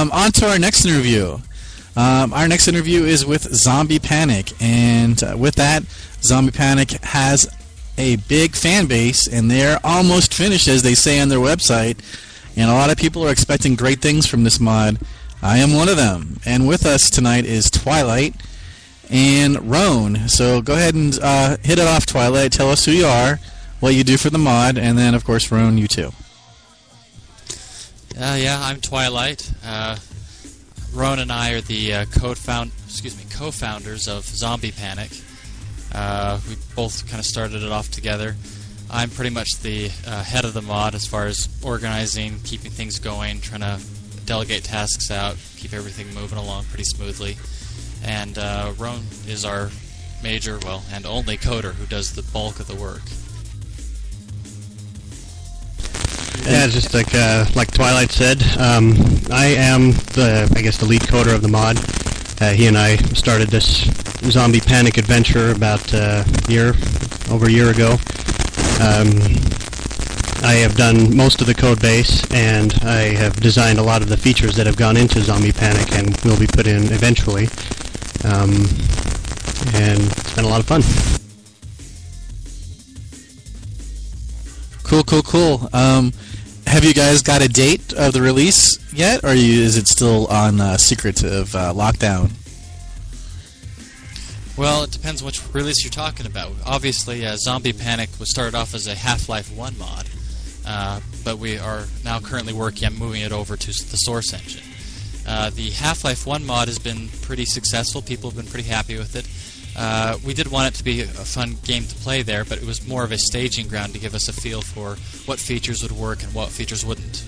On to our next interview. Our next interview is with Zombie Panic, and with that, Zombie Panic has a big fan base, and they're almost finished, as they say on their website, and a lot of people are expecting great things from this mod. I am one of them, and with us tonight is Twilight and Roan. So go ahead and hit it off, Twilight. Tell us who you are, what you do for the mod, and then, of course, Roan, you too. I'm Twilight. Roan and I are the co-founders of Zombie Panic. We both kind of started it off together. I'm pretty much the head of the mod as far as organizing, keeping things going, trying to delegate tasks out, keep everything moving along pretty smoothly. And Roan is our major, and only coder who does the bulk of the work. Yeah, just like Twilight said, I am the lead coder of the mod. He and I started this Zombie Panic adventure about over a year ago. I have done most of the code base, and I have designed a lot of the features that have gone into Zombie Panic and will be put in eventually. And it's been a lot of fun. Cool. Have you guys got a date of the release yet, or is it still on secretive lockdown? Well, it depends which release you're talking about. Obviously, Zombie Panic was started off as a Half-Life 1 mod, but we are now currently working on moving it over to the Source engine. The Half-Life 1 mod has been pretty successful. People have been pretty happy with it. We did want it to be a fun game to play there, but it was more of a staging ground to give us a feel for what features would work and what features wouldn't.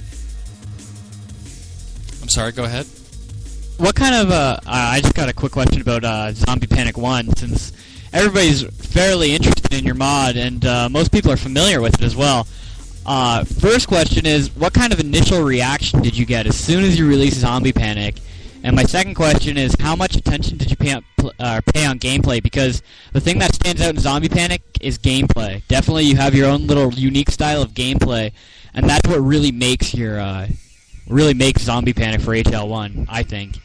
I'm sorry, go ahead. What kind of, I just got a quick question about Zombie Panic 1, since everybody's fairly interested in your mod, and most people are familiar with it as well. First question is, what kind of initial reaction did you get as soon as you released Zombie Panic? And my second question is, how much attention did you pay on gameplay? Because the thing that stands out in Zombie Panic is gameplay. Definitely, you have your own little unique style of gameplay, and that's what really makes Zombie Panic for HL1, I think.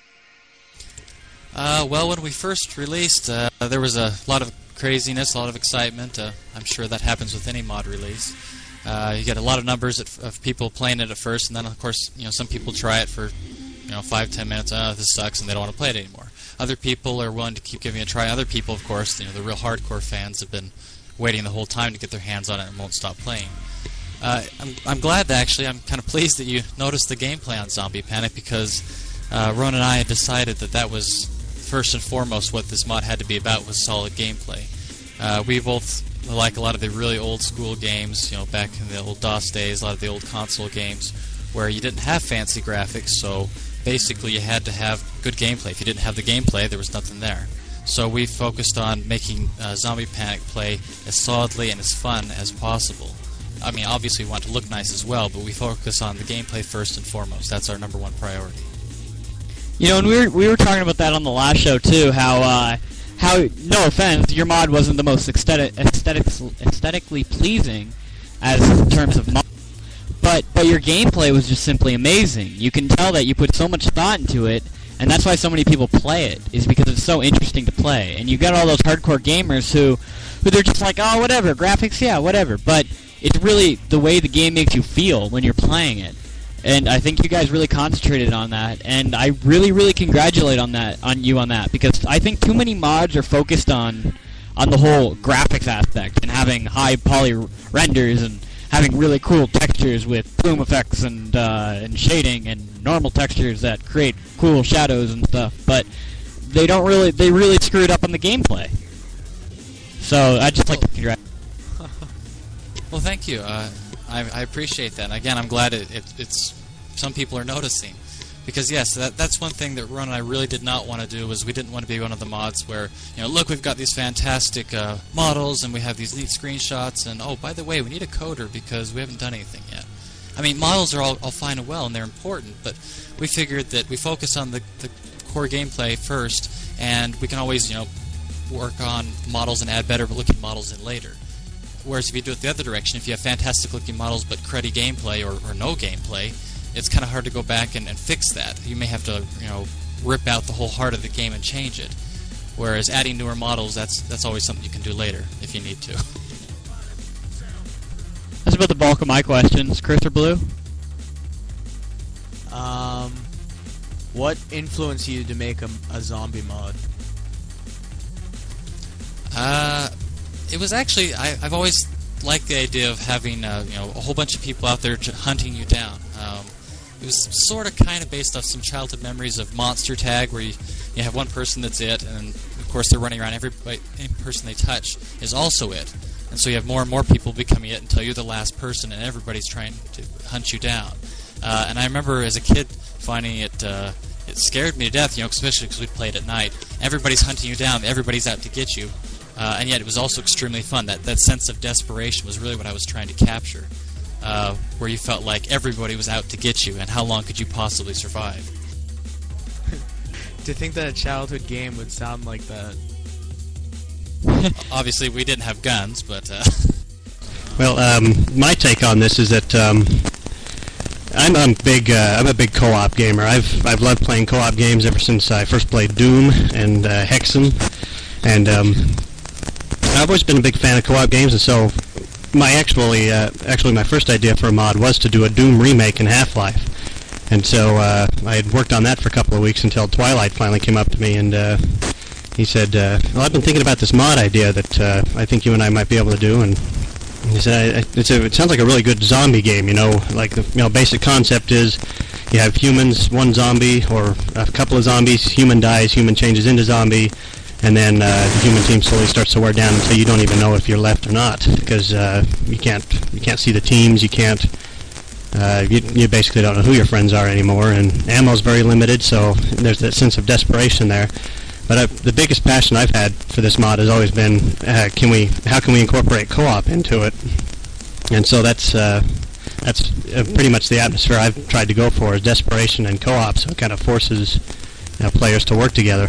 When we first released, there was a lot of craziness, a lot of excitement. I'm sure that happens with any mod release. You get a lot of numbers of people playing it at first, and then, of course, some people try it for 5-10 minutes, this sucks, and they don't want to play it anymore. Other people are willing to keep giving it a try. Other people, of course, the real hardcore fans have been waiting the whole time to get their hands on it and won't stop playing. I'm glad that I'm kind of pleased that you noticed the gameplay on Zombie Panic, because Roan and I had decided that was first and foremost what this mod had to be about, was solid gameplay. We both like a lot of the really old school games, back in the old DOS days, a lot of the old console games where you didn't have fancy graphics, so basically you had to have good gameplay. If you didn't have the gameplay, there was nothing there. So we focused on making Zombie Panic play as solidly and as fun as possible. I mean, obviously we want to look nice as well, but we focus on the gameplay first and foremost. That's our number one priority. And we were talking about that on the last show too, how no offense, your mod wasn't the most aesthetically pleasing as in terms of mod, but your gameplay was just simply amazing. You can tell that you put so much thought into it, and that's why so many people play it, is because it's so interesting to play. And you got all those hardcore gamers who they're just like, oh, whatever, graphics, yeah, whatever. But it's really the way the game makes you feel when you're playing it. And I think you guys really concentrated on that, and I really, really congratulate on you on that, because I think too many mods are focused on the whole graphics aspect and having high poly renders and having really cool textures with plume effects and shading and normal textures that create cool shadows and stuff, but they really screwed up on the gameplay. So I'd just like to congratulate. Well, thank you. I appreciate that. And again, I'm glad it's some people are noticing. Because, yes, that's one thing that Ron and I really did not want to do, was we didn't want to be one of the mods where, look, we've got these fantastic models and we have these neat screenshots, and, oh, by the way, we need a coder because we haven't done anything yet. I mean, models are all fine and well, and they're important, but we figured that we focus on the core gameplay first, and we can always, work on models and add better-looking models in later. Whereas if you do it the other direction, if you have fantastic-looking models but cruddy gameplay or no gameplay, it's kind of hard to go back and fix that. You may have to, rip out the whole heart of the game and change it. Whereas adding newer models, that's always something you can do later if you need to. That's about the bulk of my questions. Chris or Blue? What influenced you to make a zombie mod? It was actually I've always liked the idea of having a whole bunch of people out there hunting you down. It was sort of kind of based off some childhood memories of Monster Tag, where you have one person that's it, and of course they're running around. Any person they touch is also it, and so you have more and more people becoming it until you're the last person, and everybody's trying to hunt you down. And I remember as a kid finding it scared me to death, especially because we'd play it at night. Everybody's hunting you down, everybody's out to get you, and yet it was also extremely fun. That sense of desperation was really what I was trying to capture. Where you felt like everybody was out to get you, and how long could you possibly survive? To think that a childhood game would sound like that. Obviously, we didn't have guns, but... Well, my take on this is that I'm a big co-op gamer. I've loved playing co-op games ever since I first played Doom and Hexen, and I've always been a big fan of co-op games, and so actually my first idea for a mod was to do a Doom remake in Half-Life. And so I had worked on that for a couple of weeks until Twilight finally came up to me, and he said, well, I've been thinking about this mod idea that I think you and I might be able to do. And he said, it sounds like a really good zombie game, like the basic concept is you have humans, one zombie, or a couple of zombies, human dies, human changes into zombie, and then the human team slowly starts to wear down until you don't even know if you're left or not, because you can't see the teams, you can't, you basically don't know who your friends are anymore, and ammo's very limited, so there's that sense of desperation there. But the biggest passion I've had for this mod has always been, how can we incorporate co-op into it? And so that's pretty much the atmosphere I've tried to go for, is desperation and co-op, so it kind of forces players to work together.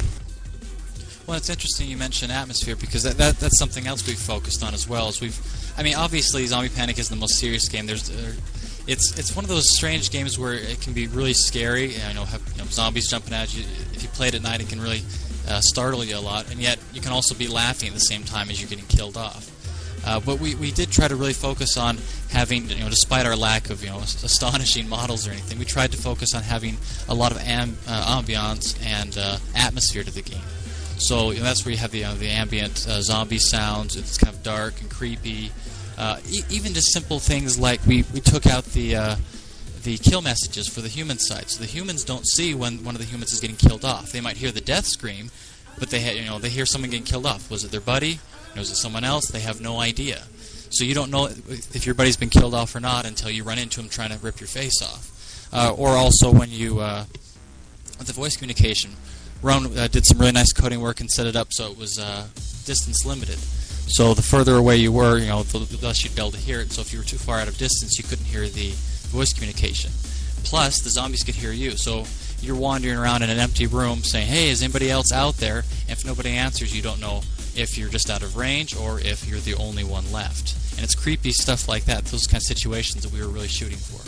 Well, it's interesting you mention atmosphere, because that's something else we've focused on as well. Obviously, Zombie Panic is the most serious game. It's one of those strange games where it can be really scary. Have zombies jumping at you. If you play it at night, it can really startle you a lot, and yet you can also be laughing at the same time as you're getting killed off. But we did try to really focus on having, despite our lack of astonishing models or anything, we tried to focus on having a lot of ambiance and atmosphere to the game. So that's where you have the ambient zombie sounds. It's kind of dark and creepy. Even just simple things like we took out the kill messages for the human side, so the humans don't see when one of the humans is getting killed off. They might hear the death scream, but they hear someone getting killed off. Was it their buddy? Was it someone else? They have no idea. So you don't know if your buddy's been killed off or not until you run into him trying to rip your face off. Or also when you with the voice communication. Ron did some really nice coding work and set it up so it was distance limited. So the further away you were, the less you'd be able to hear it. So if you were too far out of distance, you couldn't hear the voice communication. Plus, the zombies could hear you. So you're wandering around in an empty room saying, hey, is anybody else out there? And if nobody answers, you don't know if you're just out of range or if you're the only one left. And it's creepy stuff like that, those kind of situations that we were really shooting for.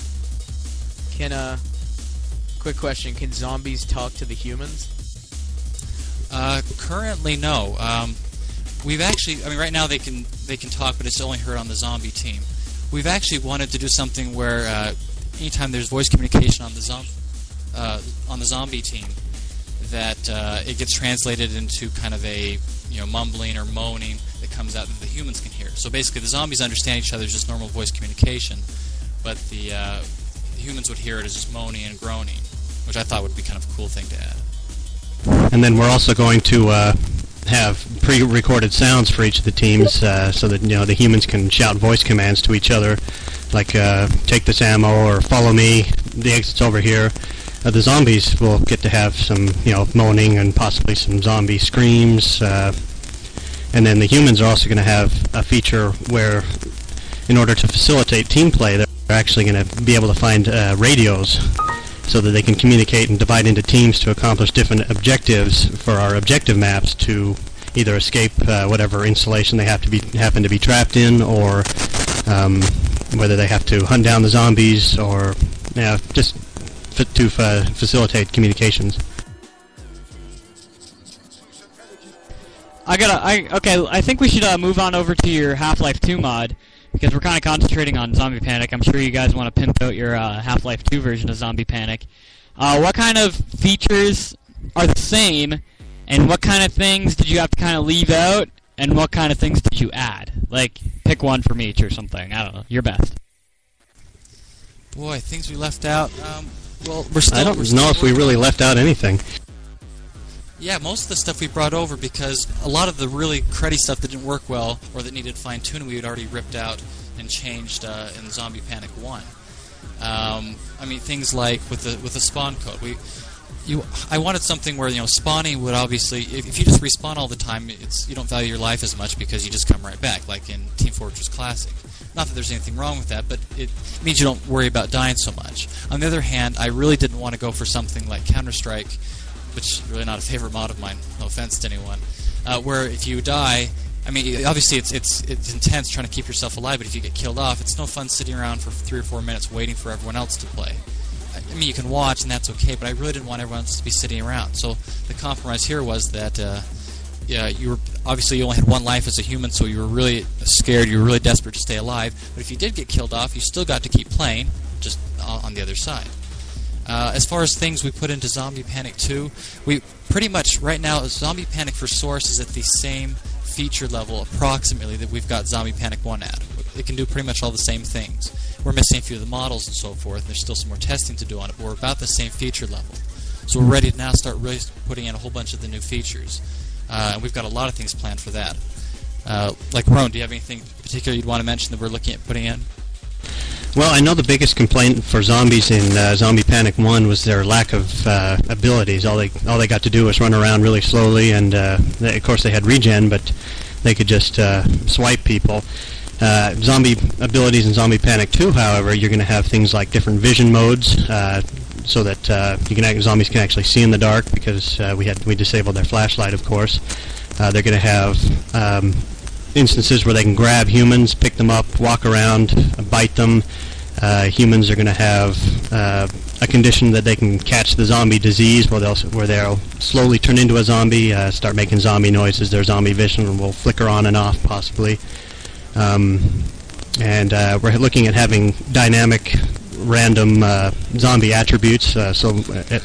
Quick question, can zombies talk to the humans? Currently, no. We've actually, right now they can talk, but it's only heard on the zombie team. We've actually wanted to do something where anytime there's voice communication on the zombie team, that it gets translated into kind of a mumbling or moaning that comes out that the humans can hear. So basically, the zombies understand each other as just normal voice communication, but the humans would hear it as just moaning and groaning, which I thought would be kind of a cool thing to add. And then we're also going to have pre-recorded sounds for each of the teams, so that the humans can shout voice commands to each other, like "take this ammo" or "follow me." The exit's over here. The zombies will get to have some, moaning and possibly some zombie screams. And then the humans are also going to have a feature where, in order to facilitate team play, they're actually going to be able to find radios, so that they can communicate and divide into teams to accomplish different objectives for our objective maps to either escape whatever installation they happen to be trapped in, or whether they have to hunt down the zombies or just to facilitate communications. I think we should move on over to your Half-Life 2 mod, because we're kind of concentrating on Zombie Panic. I'm sure you guys want to pimp out your Half-Life 2 version of Zombie Panic. What kind of features are the same, and what kind of things did you have to kind of leave out, and what kind of things did you add? Like, pick one from each or something. I don't know. Your best. Boy, things we left out. Well, we're still. I don't know if we really left out anything. Yeah, most of the stuff we brought over, because a lot of the really cruddy stuff that didn't work well or that needed fine-tuning we had already ripped out and changed in Zombie Panic 1. I mean, things like with the spawn code. I wanted something where, spawning would obviously, if you just respawn all the time, you don't value your life as much because you just come right back, like in Team Fortress Classic. Not that there's anything wrong with that, but it means you don't worry about dying so much. On the other hand, I really didn't want to go for something like Counter-Strike, which is really not a favorite mod of mine, no offense to anyone, where if you die, I mean, obviously it's intense trying to keep yourself alive, but if you get killed off, it's no fun sitting around for 3 or 4 minutes waiting for everyone else to play. I mean, you can watch, and that's okay, but I really didn't want everyone else to be sitting around. So the compromise here was that you only had one life as a human, so you were really scared, you were really desperate to stay alive, but if you did get killed off, you still got to keep playing, just on the other side. As far as things we put into Zombie Panic 2, we pretty much, right now, Zombie Panic for Source is at the same feature level, approximately, that we've got Zombie Panic 1 at. It can do pretty much all the same things. We're missing a few of the models and so forth, and there's still some more testing to do on it, but we're about the same feature level. So we're ready to now start really putting in a whole bunch of the new features. And we've got a lot of things planned for that. Like, Roan, do you have anything particular you'd want to mention that we're looking at putting in? Well, I know the biggest complaint for zombies in Zombie Panic 1 was their lack of abilities. All they got to do was run around really slowly, and of course they had regen, but they could just swipe people. Zombie abilities in Zombie Panic 2, however, you're going to have things like different vision modes, so that zombies can actually see in the dark, because we disabled their flashlight, of course. They're going to have instances where they can grab humans, pick them up, walk around, bite them. Humans are going to have a condition that they can catch the zombie disease, where they'll slowly turn into a zombie, start making zombie noises. Their zombie vision will flicker on and off, possibly. And we're looking at having dynamic, random zombie attributes. So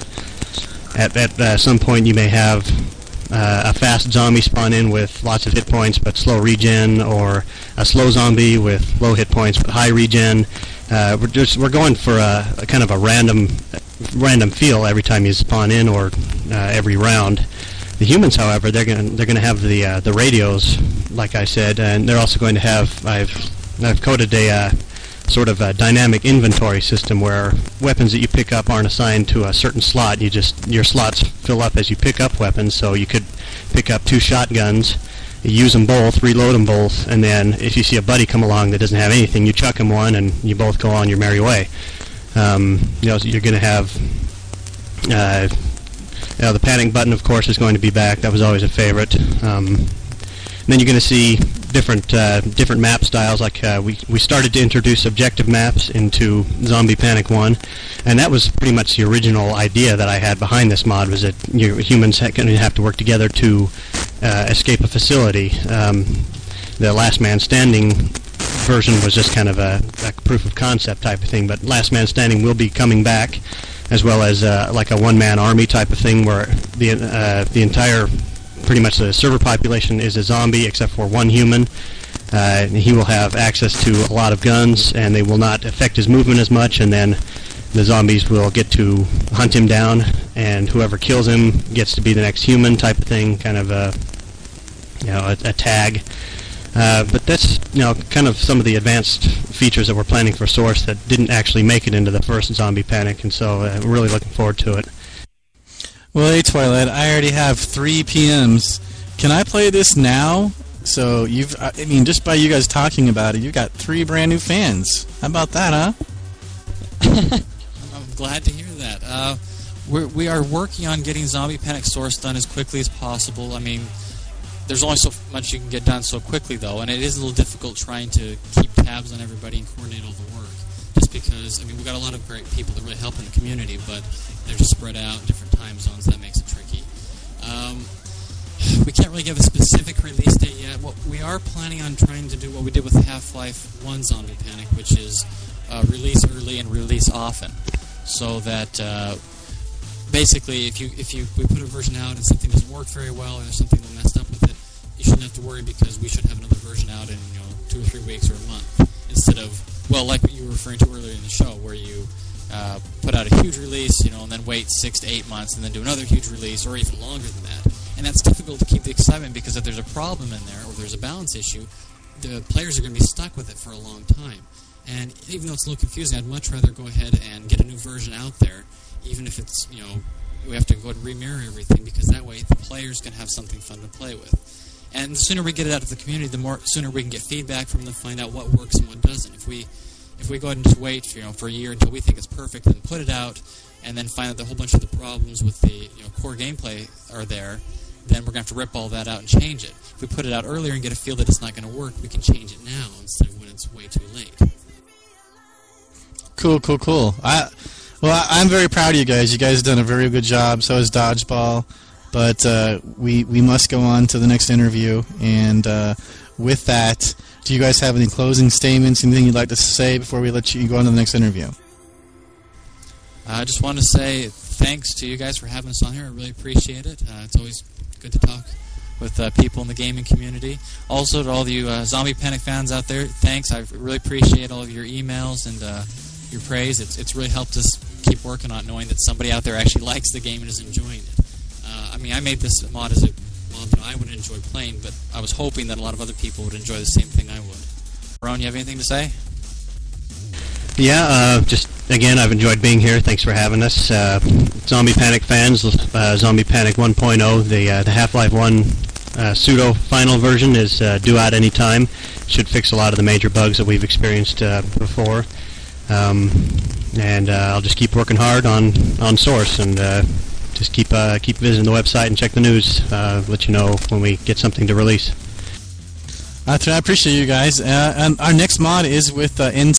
at some point you may have a fast zombie spawn in with lots of hit points but slow regen, or a slow zombie with low hit points but high regen. We're going for a kind of a random feel every time you spawn in, or every round. The humans, however, they're going to have the radios, like I said, and they're also going to have I've coded a sort of a dynamic inventory system where weapons that you pick up aren't assigned to a certain slot. Your slots fill up as you pick up weapons, so you could pick up 2 shotguns, use them both, reload them both, and then if you see a buddy come along that doesn't have anything, you chuck him one and you both go on your merry way. So you're going to have the panic button, of course, is going to be back. That was always a favorite. Then you're going to see different map styles. Like we started to introduce objective maps into Zombie Panic 1, and that was pretty much the original idea that I had behind this mod, was that humans going to have to work together to escape a facility. The Last Man Standing version was just kind of a proof of concept type of thing, but Last Man Standing will be coming back, as well as like a one-man army type of thing, where the entire, pretty much the server population is a zombie except for one human. He will have access to a lot of guns, and they will not affect his movement as much, and then the zombies will get to hunt him down, and whoever kills him gets to be the next human type of thing, kind of a tag. But that's kind of some of the advanced features that we're planning for Source that didn't actually make it into the first Zombie Panic, and so we're really looking forward to it. Well, hey Twilight, I already have 3 PMs. Can I play this now? So just by you guys talking about it, you've got 3 brand new fans. How about that, huh? I'm glad to hear that. We are working on getting Zombie Panic Source done as quickly as possible. I mean, there's only so much you can get done so quickly, though, and it is a little difficult trying to keep tabs on everybody and coordinate all the work. Just because, I mean, we've got a lot of great people that really help in the community, but they're just spread out in different time zones. That makes it tricky. We can't really give a specific release date yet. What we are planning on trying to do what we did with Half-Life 1 Zombie Panic, which is release early and release often, so that basically if we put a version out and something doesn't work very well or there's something that messed up with it, you shouldn't have to worry because we should have another version out in 2 or 3 weeks or a month, instead of, well, like what you were referring to earlier in the show, where you put out a huge release, and then wait 6 to 8 months and then do another huge release, or even longer than that. And that's difficult to keep the excitement, because if there's a problem in there or there's a balance issue, the players are going to be stuck with it for a long time. And even though it's a little confusing, I'd much rather go ahead and get a new version out there, even if it's, we have to go and remirror everything, because that way the players can have something fun to play with. And the sooner we get it out to the community, the sooner we can get feedback from them, find out what works and what doesn't. If we go ahead and just wait, for a year until we think it's perfect, and put it out, and then find out that a whole bunch of the problems with the core gameplay are there, then we're going to have to rip all that out and change it. If we put it out earlier and get a feel that it's not going to work, we can change it now instead of when it's way too late. Cool. I'm very proud of you guys. You guys have done a very good job. So has Dodgeball. But we must go on to the next interview. And with that, do you guys have any closing statements, anything you'd like to say before we let you go on to the next interview? I just want to say thanks to you guys for having us on here. I really appreciate it. It's always good to talk with people in the gaming community. Also, to all of you Zombie Panic fans out there, thanks. I really appreciate all of your emails and your praise. It's really helped us keep working on it, knowing that somebody out there actually likes the game and is enjoying it. I made this mod as a mod that I would enjoy playing, but I was hoping that a lot of other people would enjoy the same thing I would. Ron, you have anything to say? Yeah, just again, I've enjoyed being here. Thanks for having us. Zombie Panic fans, Zombie Panic 1.0, the Half-Life 1 pseudo final version is due out any time. Should fix a lot of the major bugs that we've experienced before. And I'll just keep working hard on Source, and just keep visiting the website and check the news. Let you know when we get something to release. I appreciate you guys. And our next mod is with